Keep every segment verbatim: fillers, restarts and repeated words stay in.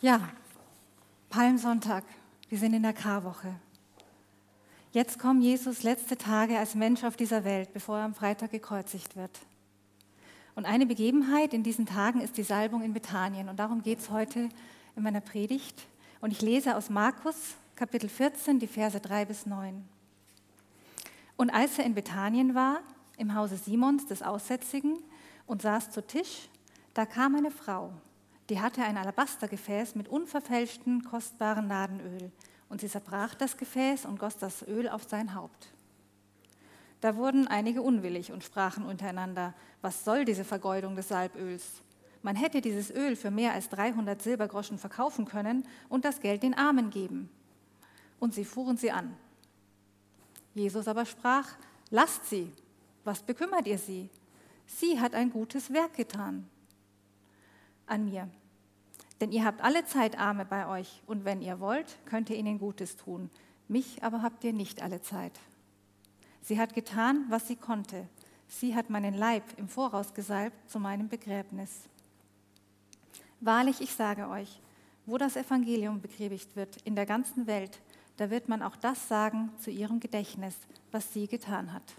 Ja, Palmsonntag, wir sind in der Karwoche. Jetzt kommen Jesus letzte Tage als Mensch auf dieser Welt, bevor er am Freitag gekreuzigt wird. Und eine Begebenheit in diesen Tagen ist die Salbung in Bethanien. Und darum geht es heute in meiner Predigt. Und ich lese aus Markus, Kapitel vierzehn, die Verse drei bis neun. Und als er in Bethanien war, im Hause Simons des Aussätzigen, und saß zu Tisch, da kam eine Frau, die hatte ein Alabastergefäß mit unverfälschtem, kostbarem Nadenöl. Und sie zerbrach das Gefäß und goss das Öl auf sein Haupt. Da wurden einige unwillig und sprachen untereinander: Was soll diese Vergeudung des Salböls? Man hätte dieses Öl für mehr als dreihundert Silbergroschen verkaufen können und das Geld den Armen geben. Und sie fuhren sie an. Jesus aber sprach: Lasst sie, was bekümmert ihr sie? Sie hat ein gutes Werk getan an mir. Denn ihr habt alle Zeit Arme bei euch, und wenn ihr wollt, könnt ihr ihnen Gutes tun. Mich aber habt ihr nicht alle Zeit. Sie hat getan, was sie konnte. Sie hat meinen Leib im Voraus gesalbt zu meinem Begräbnis. Wahrlich, ich sage euch, wo das Evangelium bepredigt wird in der ganzen Welt, da wird man auch das sagen zu ihrem Gedächtnis, was sie getan hat.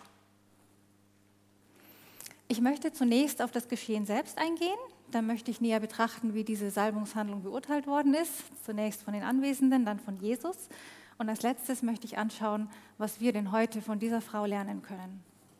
Ich möchte zunächst auf das Geschehen selbst eingehen. Dann möchte ich näher betrachten, wie diese Salbungshandlung beurteilt worden ist. Zunächst von den Anwesenden, dann von Jesus. Und als letztes möchte ich anschauen, was wir denn heute von dieser Frau lernen können.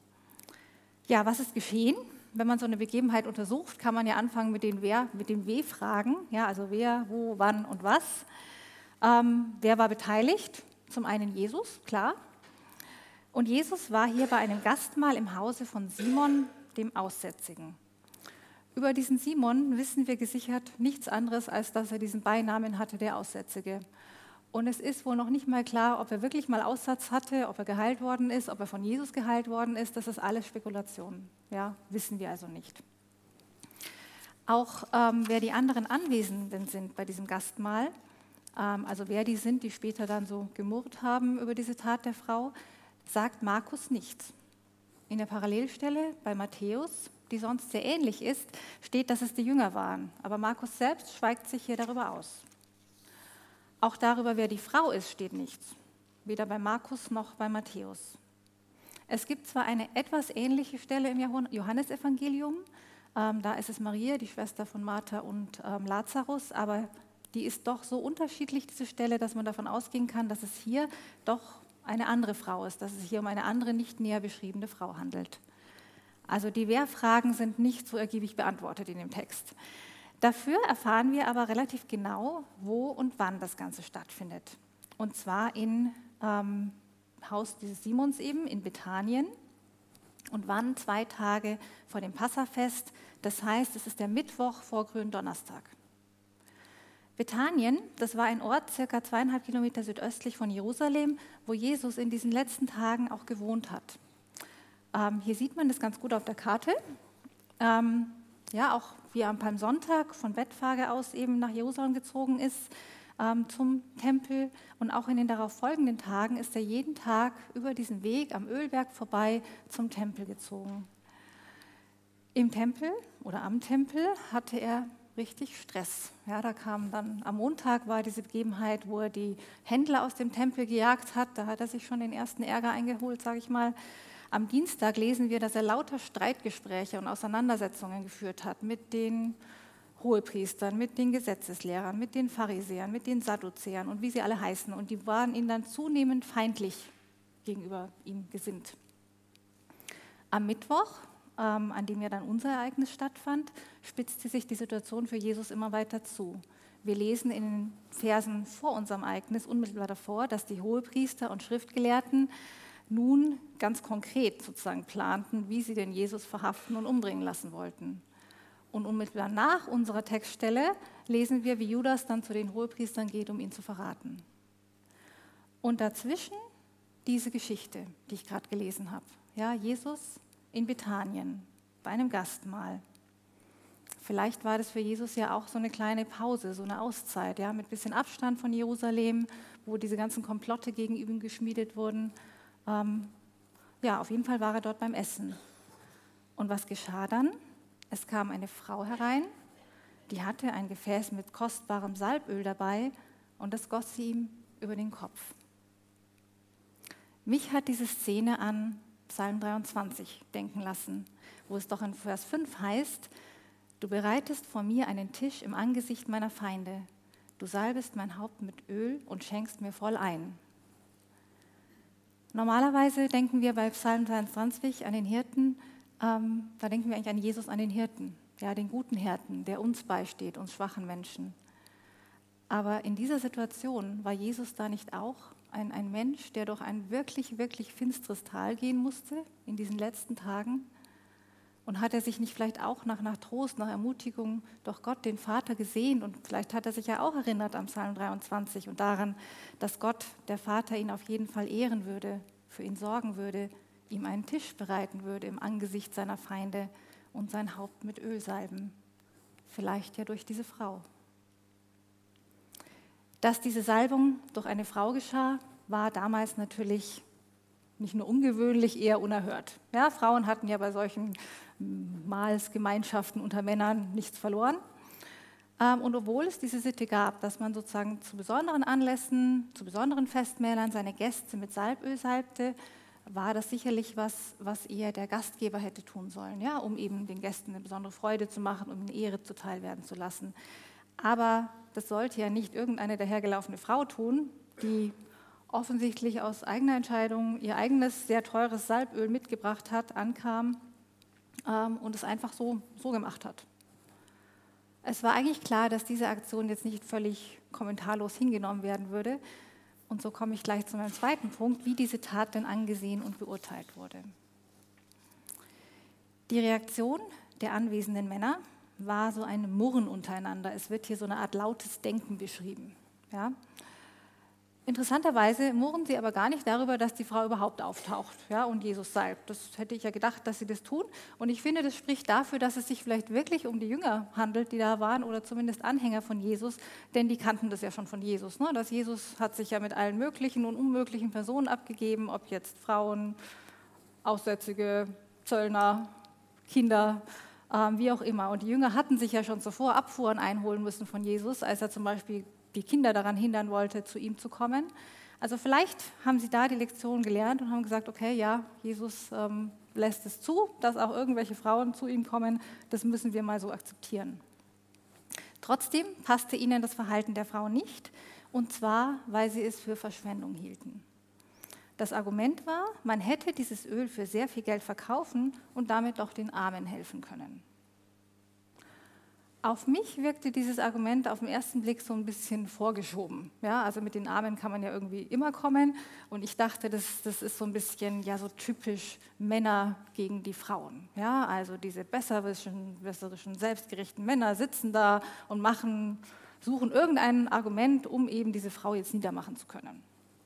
Ja, was ist geschehen? Wenn man so eine Begebenheit untersucht, kann man ja anfangen mit den Wer, mit den W-Fragen. Ja, also wer, wo, wann und was. Ähm, wer war beteiligt? Zum einen Jesus, klar. Und Jesus war hier bei einem Gastmahl im Hause von Simon, dem Aussätzigen. Über diesen Simon wissen wir gesichert nichts anderes, als dass er diesen Beinamen hatte, der Aussätzige. Und es ist wohl noch nicht mal klar, ob er wirklich mal Aussatz hatte, ob er geheilt worden ist, ob er von Jesus geheilt worden ist. Das ist alles Spekulation. Ja, wissen wir also nicht. Auch ähm, wer die anderen Anwesenden sind bei diesem Gastmahl, ähm, also wer die sind, die später dann so gemurrt haben über diese Tat der Frau, sagt Markus nichts. In der Parallelstelle bei Matthäus, die sonst sehr ähnlich ist, steht, dass es die Jünger waren. Aber Markus selbst schweigt sich hier darüber aus. Auch darüber, wer die Frau ist, steht nichts. Weder bei Markus noch bei Matthäus. Es gibt zwar eine etwas ähnliche Stelle im Johannesevangelium, ähm, da ist es Maria, die Schwester von Martha und ähm, Lazarus, aber die ist doch so unterschiedlich, diese Stelle, dass man davon ausgehen kann, dass es hier doch eine andere Frau ist, dass es sich hier um eine andere, nicht näher beschriebene Frau handelt. Also die Wer-Fragen sind nicht so ergiebig beantwortet in dem Text. Dafür erfahren wir aber relativ genau, wo und wann das Ganze stattfindet. Und zwar im ähm, Haus dieses Simons eben, in Bethanien. Und wann? Zwei Tage vor dem Passafest. Das heißt, es ist der Mittwoch vor Gründonnerstag. Bethanien, das war ein Ort circa zweieinhalb Kilometer südöstlich von Jerusalem, wo Jesus in diesen letzten Tagen auch gewohnt hat. Ähm, hier sieht man das ganz gut auf der Karte. Ähm, ja, auch wie er am Palmsonntag von Bethphage aus eben nach Jerusalem gezogen ist, ähm, zum Tempel. Und auch in den darauf folgenden Tagen ist er jeden Tag über diesen Weg am Ölberg vorbei zum Tempel gezogen. Im Tempel oder am Tempel hatte er richtig Stress. Ja, da kam dann, am Montag war diese Begebenheit, wo er die Händler aus dem Tempel gejagt hat. Da hat er sich schon den ersten Ärger eingeholt, sage ich mal. Am Dienstag lesen wir, dass er lauter Streitgespräche und Auseinandersetzungen geführt hat mit den Hohepriestern, mit den Gesetzeslehrern, mit den Pharisäern, mit den Sadduzäern und wie sie alle heißen. Und die waren ihm dann zunehmend feindlich gegenüber ihm gesinnt. Am Mittwoch, ähm, an dem ja dann unser Ereignis stattfand, spitzte sich die Situation für Jesus immer weiter zu. Wir lesen in den Versen vor unserem Ereignis unmittelbar davor, dass die Hohepriester und Schriftgelehrten nun ganz konkret sozusagen planten, wie sie den Jesus verhaften und umbringen lassen wollten. Und unmittelbar nach unserer Textstelle lesen wir, wie Judas dann zu den Hohepriestern geht, um ihn zu verraten. Und dazwischen diese Geschichte, die ich gerade gelesen habe. Ja, Jesus in Bethanien, bei einem Gastmahl. Vielleicht war das für Jesus ja auch so eine kleine Pause, so eine Auszeit, ja, mit ein bisschen Abstand von Jerusalem, wo diese ganzen Komplotte gegen ihn geschmiedet wurden. Ähm, ja, auf jeden Fall war er dort beim Essen. Und was geschah dann? Es kam eine Frau herein, die hatte ein Gefäß mit kostbarem Salböl dabei und das goss sie ihm über den Kopf. Mich hat diese Szene an Psalm dreiundzwanzig denken lassen, wo es doch in Vers fünf heißt: Du bereitest vor mir einen Tisch im Angesicht meiner Feinde. Du salbest mein Haupt mit Öl und schenkst mir voll ein. Normalerweise denken wir bei Psalm dreiundzwanzig an den Hirten, ähm, da denken wir eigentlich an Jesus, an den Hirten, ja, den guten Hirten, der uns beisteht, uns schwachen Menschen. Aber in dieser Situation war Jesus da nicht auch ein, ein Mensch, der durch ein wirklich, wirklich finsteres Tal gehen musste in diesen letzten Tagen? Und hat er sich nicht vielleicht auch nach, nach Trost, nach Ermutigung durch Gott, den Vater, gesehen? Und vielleicht hat er sich ja auch erinnert am Psalm dreiundzwanzig und daran, dass Gott, der Vater, ihn auf jeden Fall ehren würde, für ihn sorgen würde, ihm einen Tisch bereiten würde im Angesicht seiner Feinde und sein Haupt mit Öl salben. Vielleicht ja durch diese Frau. Dass diese Salbung durch eine Frau geschah, war damals natürlich nicht nur ungewöhnlich, eher unerhört. Ja, Frauen hatten ja bei solchen Mahlsgemeinschaften unter Männern nichts verloren. Und obwohl es diese Sitte gab, dass man sozusagen zu besonderen Anlässen, zu besonderen Festmählern seine Gäste mit Salböl salbte, war das sicherlich was, was eher der Gastgeber hätte tun sollen, ja, um eben den Gästen eine besondere Freude zu machen, um ihnen Ehre zuteil werden zu lassen. Aber das sollte ja nicht irgendeine dahergelaufene Frau tun, die offensichtlich aus eigener Entscheidung ihr eigenes, sehr teures Salböl mitgebracht hat, ankam ähm, und es einfach so, so gemacht hat. Es war eigentlich klar, dass diese Aktion jetzt nicht völlig kommentarlos hingenommen werden würde. Und so komme ich gleich zu meinem zweiten Punkt, wie diese Tat denn angesehen und beurteilt wurde. Die Reaktion der anwesenden Männer war so ein Murren untereinander. Es wird hier so eine Art lautes Denken beschrieben. Ja? Interessanterweise murren sie aber gar nicht darüber, dass die Frau überhaupt auftaucht, ja, und Jesus salbt. Das hätte ich ja gedacht, dass sie das tun. Und ich finde, das spricht dafür, dass es sich vielleicht wirklich um die Jünger handelt, die da waren, oder zumindest Anhänger von Jesus, denn die kannten das ja schon von Jesus. Ne? Dass Jesus hat sich ja mit allen möglichen und unmöglichen Personen abgegeben, ob jetzt Frauen, Aussätzige, Zöllner, Kinder, ähm, wie auch immer. Und die Jünger hatten sich ja schon zuvor Abfuhren einholen müssen von Jesus, als er zum Beispiel die Kinder daran hindern wollte, zu ihm zu kommen. Also vielleicht haben sie da die Lektion gelernt und haben gesagt, okay, ja, Jesus ähm, lässt es zu, dass auch irgendwelche Frauen zu ihm kommen, das müssen wir mal so akzeptieren. Trotzdem passte ihnen das Verhalten der Frau nicht, und zwar, weil sie es für Verschwendung hielten. Das Argument war, man hätte dieses Öl für sehr viel Geld verkaufen und damit doch den Armen helfen können. Auf mich wirkte dieses Argument auf den ersten Blick so ein bisschen vorgeschoben. Ja, also mit den Armen kann man ja irgendwie immer kommen. Und ich dachte, das, das ist so ein bisschen ja, so typisch Männer gegen die Frauen. Ja, also diese besserwisserischen, besserischen, selbstgerechten Männer sitzen da und machen, suchen irgendein Argument, um eben diese Frau jetzt niedermachen zu können.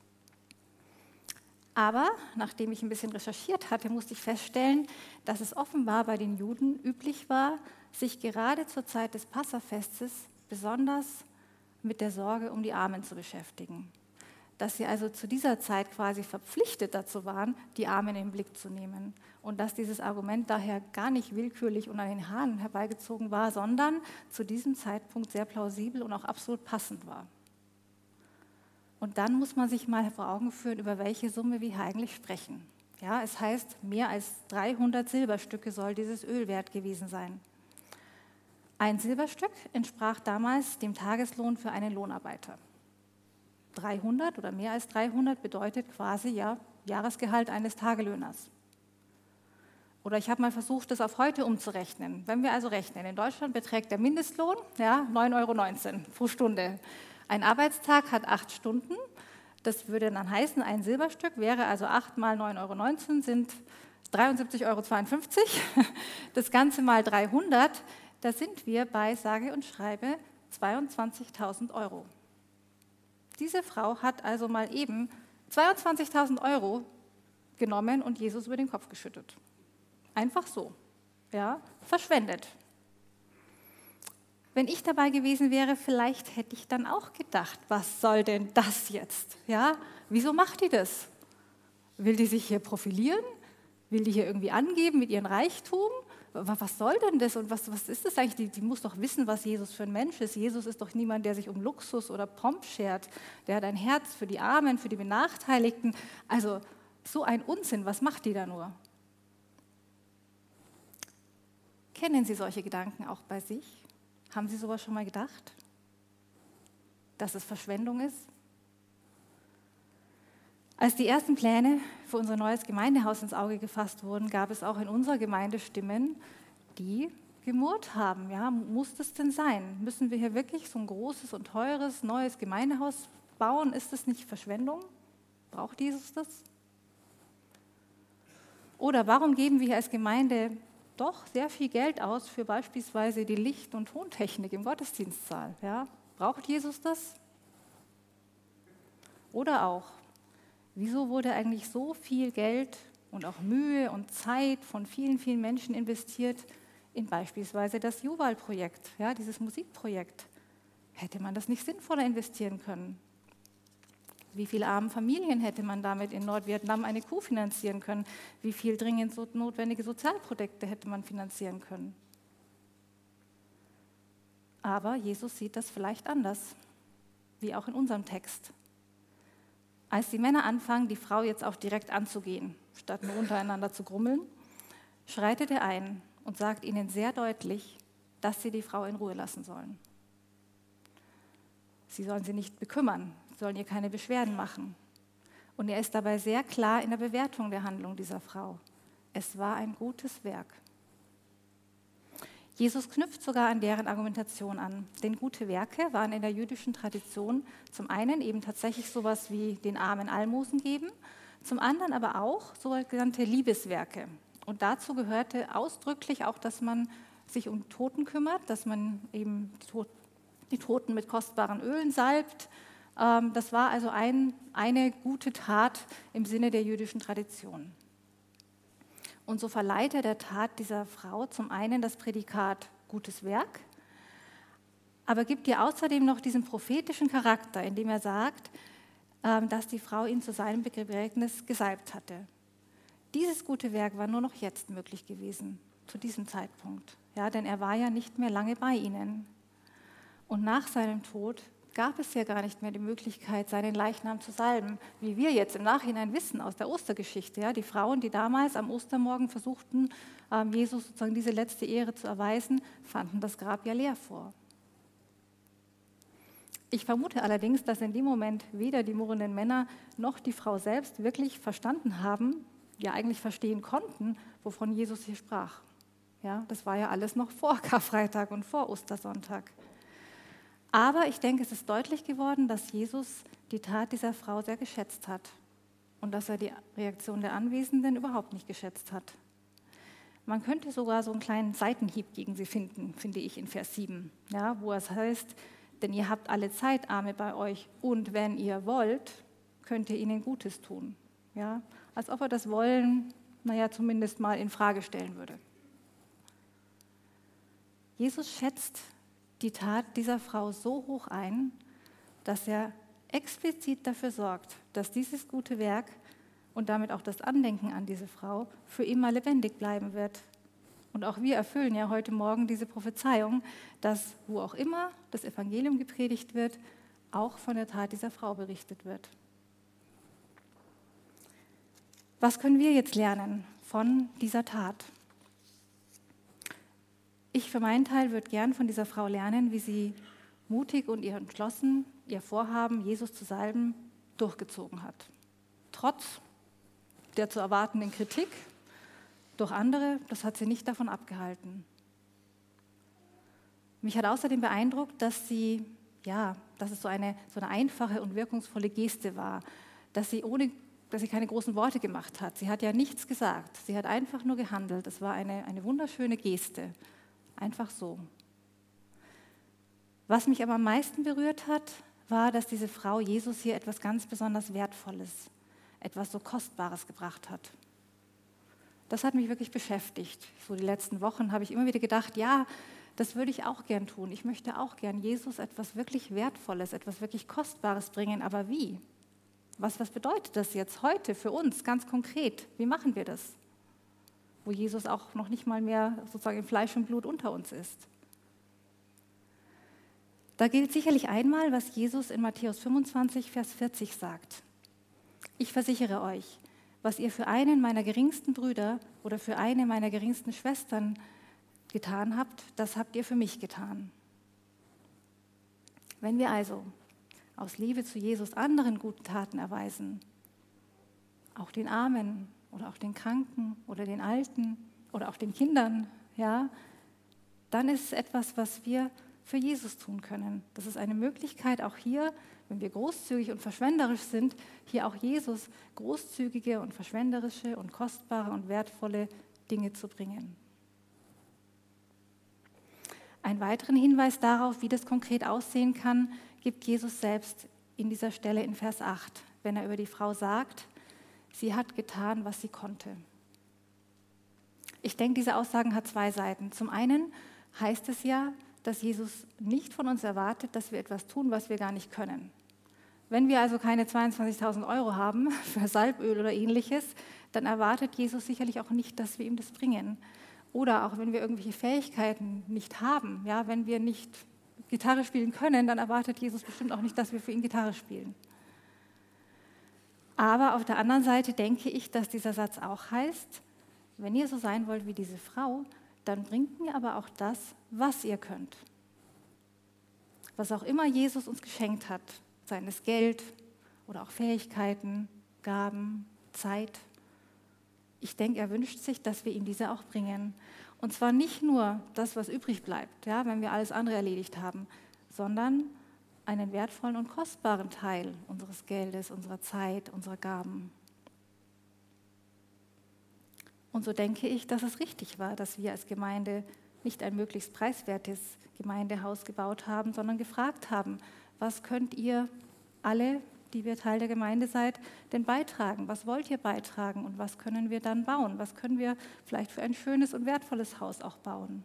Aber nachdem ich ein bisschen recherchiert hatte, musste ich feststellen, dass es offenbar bei den Juden üblich war, sich gerade zur Zeit des Passafestes besonders mit der Sorge um die Armen zu beschäftigen. Dass sie also zu dieser Zeit quasi verpflichtet dazu waren, die Armen in den Blick zu nehmen. Und dass dieses Argument daher gar nicht willkürlich und an den Haaren herbeigezogen war, sondern zu diesem Zeitpunkt sehr plausibel und auch absolut passend war. Und dann muss man sich mal vor Augen führen, über welche Summe wir hier eigentlich sprechen. Ja, es heißt, mehr als dreihundert Silberstücke soll dieses Öl wert gewesen sein. Ein Silberstück entsprach damals dem Tageslohn für einen Lohnarbeiter. dreihundert oder mehr als dreihundert bedeutet quasi ja Jahresgehalt eines Tagelöhners. Oder ich habe mal versucht, das auf heute umzurechnen. Wenn wir also rechnen, in Deutschland beträgt der Mindestlohn ja, neun Euro neunzehn pro Stunde. Ein Arbeitstag hat acht Stunden. Das würde dann heißen, ein Silberstück wäre also acht mal neun Euro neunzehn sind dreiundsiebzig Euro zweiundfünfzig. Das Ganze mal dreihundert, da sind wir bei, sage und schreibe, zweiundzwanzigtausend Euro. Diese Frau hat also mal eben zweiundzwanzigtausend Euro genommen und Jesus über den Kopf geschüttet. Einfach so, ja, verschwendet. Wenn ich dabei gewesen wäre, vielleicht hätte ich dann auch gedacht, was soll denn das jetzt? Ja, wieso macht die das? Will die sich hier profilieren? Will die hier irgendwie angeben mit ihrem Reichtum? was soll denn das und was, was ist das eigentlich? Die, die muss doch wissen, was Jesus für ein Mensch ist. Jesus ist doch niemand, der sich um Luxus oder Pomp schert. Der hat ein Herz für die Armen, für die Benachteiligten. Also so ein Unsinn, was macht die da nur? Kennen Sie solche Gedanken auch bei sich? Haben Sie sowas schon mal gedacht? Dass es Verschwendung ist? Als die ersten Pläne für unser neues Gemeindehaus ins Auge gefasst wurden, gab es auch in unserer Gemeinde Stimmen, die gemurrt haben. Ja, muss das denn sein? Müssen wir hier wirklich so ein großes und teures neues Gemeindehaus bauen? Ist das nicht Verschwendung? Braucht Jesus das? Oder warum geben wir hier als Gemeinde doch sehr viel Geld aus für beispielsweise die Licht- und Tontechnik im Gottesdienstsaal? Ja, braucht Jesus das? Oder auch, wieso wurde eigentlich so viel Geld und auch Mühe und Zeit von vielen, vielen Menschen investiert in beispielsweise das Juwal-Projekt, ja, dieses Musikprojekt? Hätte man das nicht sinnvoller investieren können? Wie viele armen Familien hätte man damit in Nordvietnam eine Kuh finanzieren können? Wie viel dringend so notwendige Sozialprojekte hätte man finanzieren können? Aber Jesus sieht das vielleicht anders, wie auch in unserem Text. Als die Männer anfangen, die Frau jetzt auch direkt anzugehen, statt nur untereinander zu grummeln, schreitet er ein und sagt ihnen sehr deutlich, dass sie die Frau in Ruhe lassen sollen. Sie sollen sie nicht bekümmern, sollen ihr keine Beschwerden machen. Und er ist dabei sehr klar in der Bewertung der Handlung dieser Frau. Es war ein gutes Werk. Jesus knüpft sogar an deren Argumentation an, denn gute Werke waren in der jüdischen Tradition zum einen eben tatsächlich sowas wie den Armen Almosen geben, zum anderen aber auch sogenannte Liebeswerke. Und dazu gehörte ausdrücklich auch, dass man sich um Toten kümmert, dass man eben die Toten mit kostbaren Ölen salbt. Das war also ein, eine gute Tat im Sinne der jüdischen Tradition. Und so verleiht er der Tat dieser Frau zum einen das Prädikat gutes Werk, aber gibt ihr außerdem noch diesen prophetischen Charakter, indem er sagt, dass die Frau ihn zu seinem Begräbnis gesalbt hatte. Dieses gute Werk war nur noch jetzt möglich gewesen, zu diesem Zeitpunkt. Ja, denn er war ja nicht mehr lange bei ihnen. Und nach seinem Tod gab es ja gar nicht mehr die Möglichkeit, seinen Leichnam zu salben, wie wir jetzt im Nachhinein wissen aus der Ostergeschichte. Ja, die Frauen, die damals am Ostermorgen versuchten, Jesus sozusagen diese letzte Ehre zu erweisen, fanden das Grab ja leer vor. Ich vermute allerdings, dass in dem Moment weder die murrenden Männer noch die Frau selbst wirklich verstanden haben, ja eigentlich verstehen konnten, wovon Jesus hier sprach. Ja, das war ja alles noch vor Karfreitag und vor Ostersonntag. Aber ich denke, es ist deutlich geworden, dass Jesus die Tat dieser Frau sehr geschätzt hat und dass er die Reaktion der Anwesenden überhaupt nicht geschätzt hat. Man könnte sogar so einen kleinen Seitenhieb gegen sie finden, finde ich, in Vers sieben, ja, wo es heißt, denn ihr habt alle Zeit Arme bei euch und wenn ihr wollt, könnt ihr ihnen Gutes tun. Ja, als ob er das Wollen, naja, zumindest mal in Frage stellen würde. Jesus schätzt die Tat dieser Frau so hoch ein, dass er explizit dafür sorgt, dass dieses gute Werk und damit auch das Andenken an diese Frau für immer lebendig bleiben wird. Und auch wir erfüllen ja heute Morgen diese Prophezeiung, dass wo auch immer das Evangelium gepredigt wird, auch von der Tat dieser Frau berichtet wird. Was können wir jetzt lernen von dieser Tat? Ich für meinen Teil würde gern von dieser Frau lernen, wie sie mutig und ihr entschlossen ihr Vorhaben, Jesus zu salben, durchgezogen hat. Trotz der zu erwartenden Kritik durch andere, das hat sie nicht davon abgehalten. Mich hat außerdem beeindruckt, dass sie, ja, dass es so eine, so eine einfache und wirkungsvolle Geste war, dass sie ohne, dass sie keine großen Worte gemacht hat. Sie hat ja nichts gesagt, sie hat einfach nur gehandelt. Es war eine, eine wunderschöne Geste. Einfach so. Was mich aber am meisten berührt hat, war, dass diese Frau Jesus hier etwas ganz besonders Wertvolles, etwas so Kostbares gebracht hat. Das hat mich wirklich beschäftigt. So die letzten Wochen habe ich immer wieder gedacht, ja, das würde ich auch gern tun. Ich möchte auch gern Jesus etwas wirklich Wertvolles, etwas wirklich Kostbares bringen. Aber wie? Was, was bedeutet das jetzt heute für uns ganz konkret? Wie machen wir das? wo Jesus auch noch nicht mal mehr sozusagen in Fleisch und Blut unter uns ist. Da gilt sicherlich einmal, was Jesus in Matthäus fünfundzwanzig, Vers vierzig sagt. Ich versichere euch, was ihr für einen meiner geringsten Brüder oder für eine meiner geringsten Schwestern getan habt, das habt ihr für mich getan. Wenn wir also aus Liebe zu Jesus anderen guten Taten erweisen, auch den Armen oder auch den Kranken oder den Alten oder auch den Kindern, ja, dann ist es etwas, was wir für Jesus tun können. Das ist eine Möglichkeit, auch hier, wenn wir großzügig und verschwenderisch sind, hier auch Jesus großzügige und verschwenderische und kostbare und wertvolle Dinge zu bringen. Einen weiteren Hinweis darauf, wie das konkret aussehen kann, gibt Jesus selbst in dieser Stelle in Vers acht, wenn er über die Frau sagt, sie hat getan, was sie konnte. Ich denke, diese Aussagen hat zwei Seiten. Zum einen heißt es ja, dass Jesus nicht von uns erwartet, dass wir etwas tun, was wir gar nicht können. Wenn wir also keine zweiundzwanzigtausend Euro haben für Salböl oder ähnliches, dann erwartet Jesus sicherlich auch nicht, dass wir ihm das bringen. Oder auch wenn wir irgendwelche Fähigkeiten nicht haben, ja, wenn wir nicht Gitarre spielen können, dann erwartet Jesus bestimmt auch nicht, dass wir für ihn Gitarre spielen. Aber auf der anderen Seite denke ich, dass dieser Satz auch heißt, wenn ihr so sein wollt wie diese Frau, dann bringt mir aber auch das, was ihr könnt. Was auch immer Jesus uns geschenkt hat, seien es Geld oder auch Fähigkeiten, Gaben, Zeit. Ich denke, er wünscht sich, dass wir ihm diese auch bringen. Und zwar nicht nur das, was übrig bleibt, ja, wenn wir alles andere erledigt haben, sondern einen wertvollen und kostbaren Teil unseres Geldes, unserer Zeit, unserer Gaben. Und so denke ich, dass es richtig war, dass wir als Gemeinde nicht ein möglichst preiswertes Gemeindehaus gebaut haben, sondern gefragt haben, was könnt ihr alle, die wir Teil der Gemeinde seid, denn beitragen? Was wollt ihr beitragen und was können wir dann bauen? Was können wir vielleicht für ein schönes und wertvolles Haus auch bauen?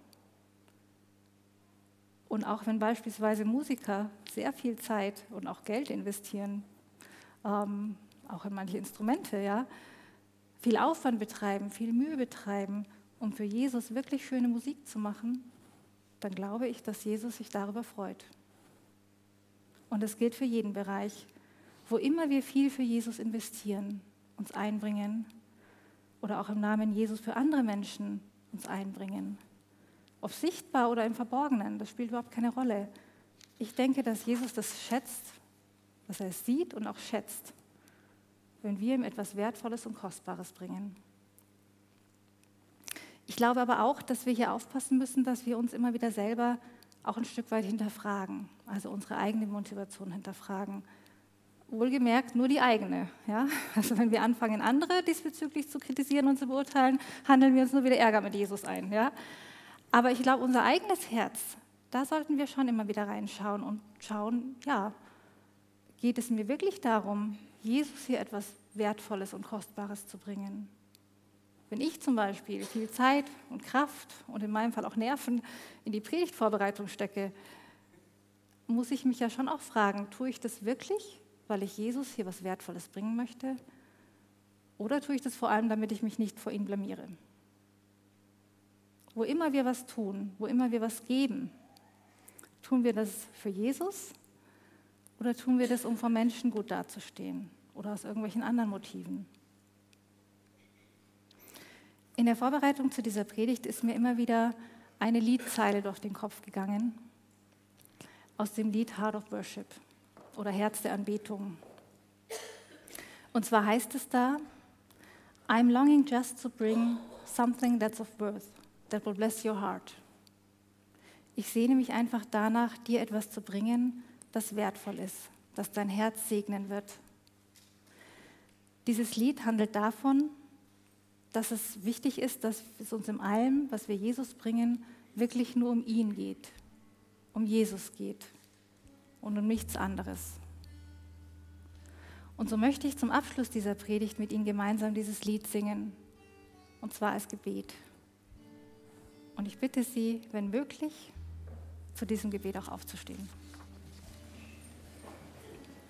Und auch wenn beispielsweise Musiker sehr viel Zeit und auch Geld investieren, ähm, auch in manche Instrumente, ja, viel Aufwand betreiben, viel Mühe betreiben, um für Jesus wirklich schöne Musik zu machen, dann glaube ich, dass Jesus sich darüber freut. Und das gilt für jeden Bereich. Wo immer wir viel für Jesus investieren, uns einbringen oder auch im Namen Jesus für andere Menschen uns einbringen, ob sichtbar oder im Verborgenen, das spielt überhaupt keine Rolle. Ich denke, dass Jesus das schätzt, dass er es sieht und auch schätzt, wenn wir ihm etwas Wertvolles und Kostbares bringen. Ich glaube aber auch, dass wir hier aufpassen müssen, dass wir uns immer wieder selber auch ein Stück weit hinterfragen, also unsere eigene Motivation hinterfragen. Wohlgemerkt nur die eigene. Ja? Also wenn wir anfangen, andere diesbezüglich zu kritisieren und zu beurteilen, handeln wir uns nur wieder Ärger mit Jesus ein. Ja? Aber ich glaube, unser eigenes Herz, da sollten wir schon immer wieder reinschauen und schauen, ja, geht es mir wirklich darum, Jesus hier etwas Wertvolles und Kostbares zu bringen? Wenn ich zum Beispiel viel Zeit und Kraft und in meinem Fall auch Nerven in die Predigtvorbereitung stecke, muss ich mich ja schon auch fragen, tue ich das wirklich, weil ich Jesus hier was Wertvolles bringen möchte? Oder tue ich das vor allem, damit ich mich nicht vor ihm blamiere? Wo immer wir was tun, wo immer wir was geben, tun wir das für Jesus oder tun wir das, um vor Menschen gut dazustehen oder aus irgendwelchen anderen Motiven? In der Vorbereitung zu dieser Predigt ist mir immer wieder eine Liedzeile durch den Kopf gegangen, aus dem Lied Heart of Worship oder Herz der Anbetung. Und zwar heißt es da, I'm longing just to bring something that's of worth, that will bless your heart. Ich sehne mich einfach danach, dir etwas zu bringen, das wertvoll ist, das dein Herz segnen wird. Dieses Lied handelt davon, dass es wichtig ist, dass es uns in allem, was wir Jesus bringen, wirklich nur um ihn geht, um Jesus geht und um nichts anderes. Und so möchte ich zum Abschluss dieser Predigt mit Ihnen gemeinsam dieses Lied singen, und zwar als Gebet. Und ich bitte Sie, wenn möglich, zu diesem Gebet auch aufzustehen.